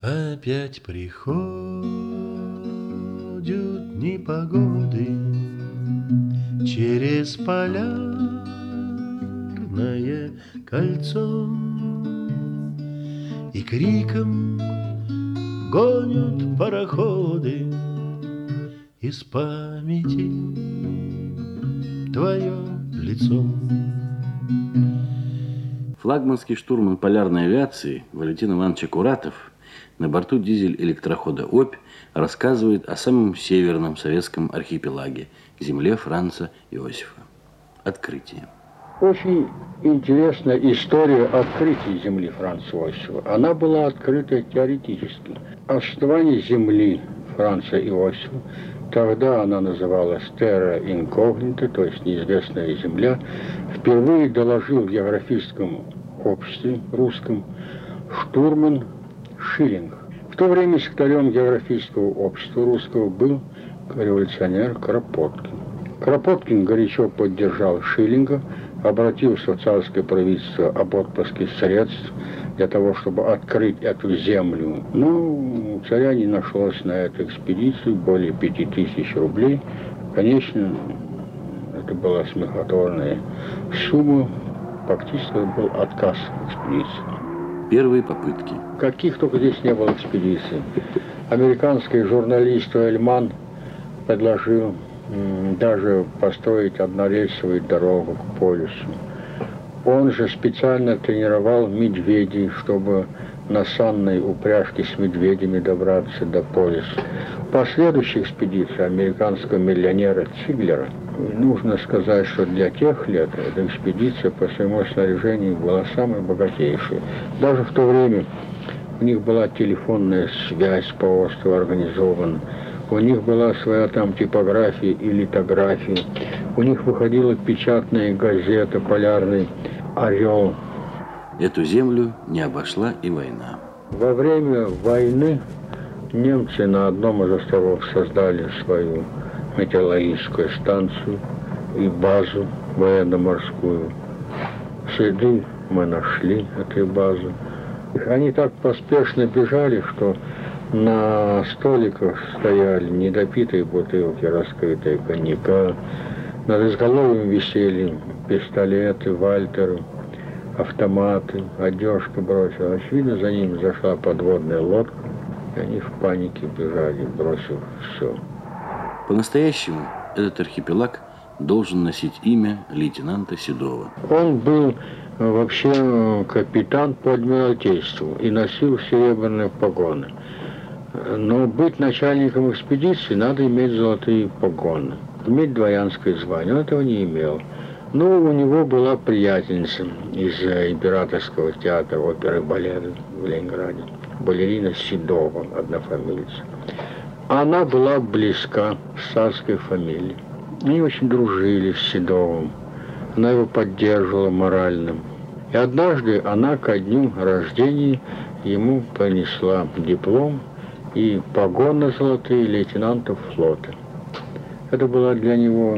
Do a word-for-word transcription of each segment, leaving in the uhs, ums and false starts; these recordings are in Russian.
Опять приходят непогоды через полярное кольцо и криком гонят пароходы из памяти твое лицо. Флагманский штурман полярной авиации Валентин Иванович Акуратов на борту дизель-электрохода «Обь» рассказывает о самом северном советском архипелаге – земле Франца Иосифа. Открытие. Очень интересная история открытия земли Франца Иосифа. Она была открыта теоретически. О существовании земли Франца Иосифа, тогда она называлась Terra Incognita, то есть неизвестная земля, впервые доложил в географическом обществе русском штурман Шиллинг. В то время секретарем географического общества русского был революционер Кропоткин. Кропоткин горячо поддержал Шиллинга, обратился в царское правительство об отпуске средств для того, чтобы открыть эту землю. Но у царя не нашлось на эту экспедицию более пяти тысяч рублей. Конечно, это была смехотворная сумма. Фактически это был отказ в экспедиции. Первые попытки. Каких только здесь не было экспедиций. Американский журналист Уэльман предложил м, даже построить однорельсовую дорогу к полюсу. Он же специально тренировал медведей, чтобы на санной упряжке с медведями добраться до полюса. Последующая экспедиция американского миллионера Циглера, нужно сказать, что для тех лет эта экспедиция по своему снаряжению была самой богатейшей. Даже в то время у них была телефонная связь по острову организована, у них была своя там типография и литография, у них выходила печатная газета «Полярный орел». Эту землю не обошла и война. Во время войны немцы на одном из островов создали свою метеорологическую станцию и базу военно-морскую. Следы мы нашли этой базы. Они так поспешно бежали, что на столиках стояли недопитые бутылки, раскрытые коньяка. Над изголовьем висели пистолеты, вальтеры, автоматы, одежка бросила. Очевидно, за ними зашла подводная лодка, и они в панике бежали, бросив все. По-настоящему этот архипелаг должен носить имя лейтенанта Седова. Он был вообще капитан по адмиралтейству и носил серебряные погоны. Но быть начальником экспедиции надо иметь золотые погоны, иметь дворянское звание. Он этого не имел. Но у него была приятельница из Императорского театра оперы и балета в Ленинграде, балерина Седова, однофамильца. Она была близка с царской фамилией. Они очень дружили с Седовым. Она его поддерживала морально. И однажды она ко дню рождения ему принесла диплом и погоны золотые лейтенанта флота. Это была для него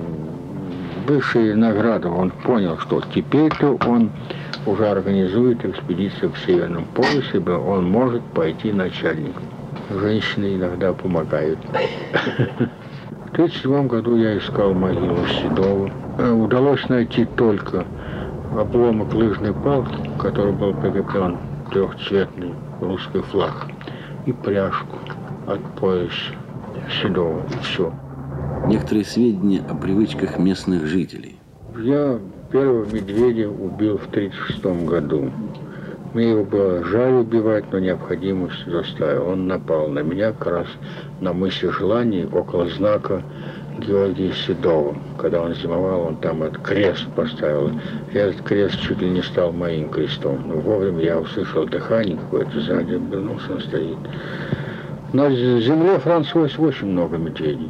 высшая награда. Он понял, что теперь-то он уже организует экспедицию к Северному полюсу, ибо он может пойти начальником. Женщины иногда помогают. В тридцать седьмом году я искал могилу Седова. Удалось найти только обломок лыжной палки, к которой был прикреплен трехцветный русский флаг, и пряжку от пояса Седова. И все. Некоторые сведения о привычках местных жителей. Я первого медведя убил в тридцать шестом году. Мне его было жаль убивать, но необходимость заставила. Он напал на меня как раз на мысе Желаний около знака Георгия Седова. Когда он зимовал, он там этот крест поставил. И этот крест чуть ли не стал моим крестом. Но вовремя я услышал дыхание какое-то сзади, обернулся, он стоит. На земле Франца Иосифа очень много медведей.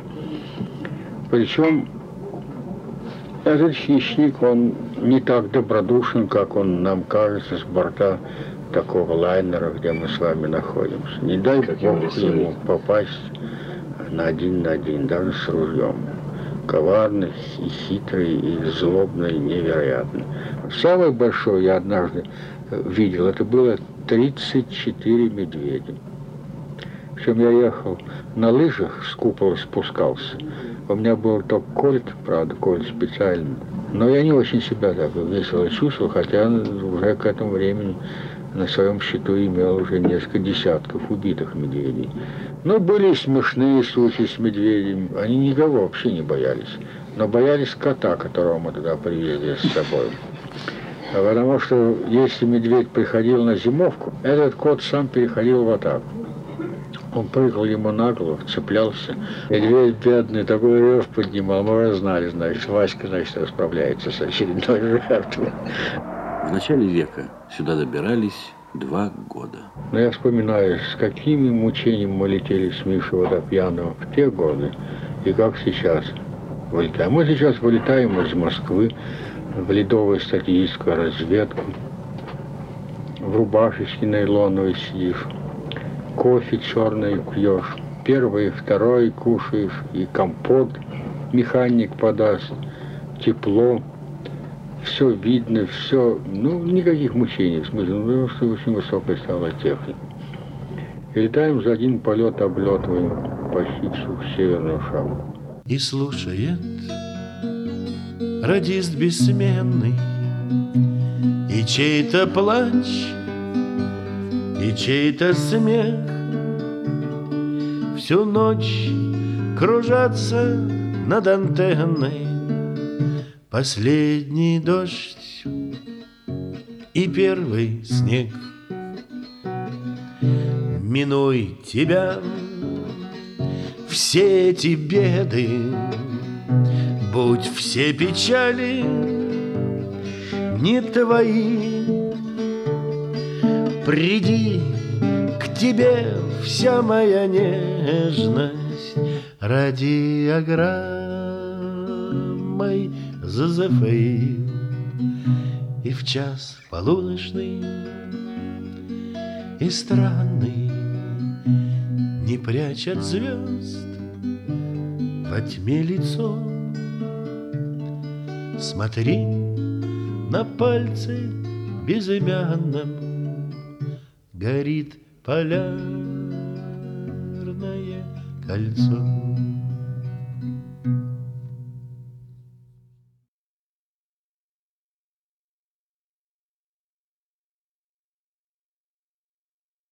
Причем этот хищник, он не так добродушен, как он нам кажется с борта такого лайнера, где мы с вами находимся. Не дай бог ему попасть на один на один, даже с ружьем. Коварный, и хитрый, и злобный, невероятно. Самое большое я однажды видел, это было тридцать четыре медведя. Причем я ехал на лыжах, с купола спускался. У меня был только кольт, правда, кольт специальный. Но я не очень себя так весело чувствовал, хотя уже к этому времени на своем счету имел уже несколько десятков убитых медведей. Но были и смешные случаи с медведями. Они никого вообще не боялись. Но боялись кота, которого мы туда привезли с собой. Потому что если медведь приходил на зимовку, этот кот сам переходил в атаку. Он прыгал ему на голову, цеплялся. Медведь бедный такой рев поднимал. Мы уже знали, значит, Васька, значит, расправляется с очередной жертвой. В начале века сюда добирались два года. Но я вспоминаю, с какими мучениями мы летели с Мишей Водопьяновым в те годы, и как сейчас вылетаем. Мы сейчас вылетаем из Москвы в ледовую статистическую разведку. В рубашечке нейлоновой сидишь, кофе черный пьешь, первый, второй кушаешь, и компот механик подаст, тепло. Все видно, все, ну, никаких мучений, в смысле, ну, потому что очень высокая стала техника. И летаем за один полет, облетываем почти всю северную шагу. И слушает радист бессменный, и чей-то плач, и чей-то смех. Всю ночь кружатся над антенной последний дождь и первый снег. Минуй тебя все эти беды, будь все печали не твои. Приди к тебе вся моя нежность радиограммой зазефеил, и в час полуночный и странный не прячь от звезд во тьме лицо. Смотри на пальце безымянном, горит полярное кольцо.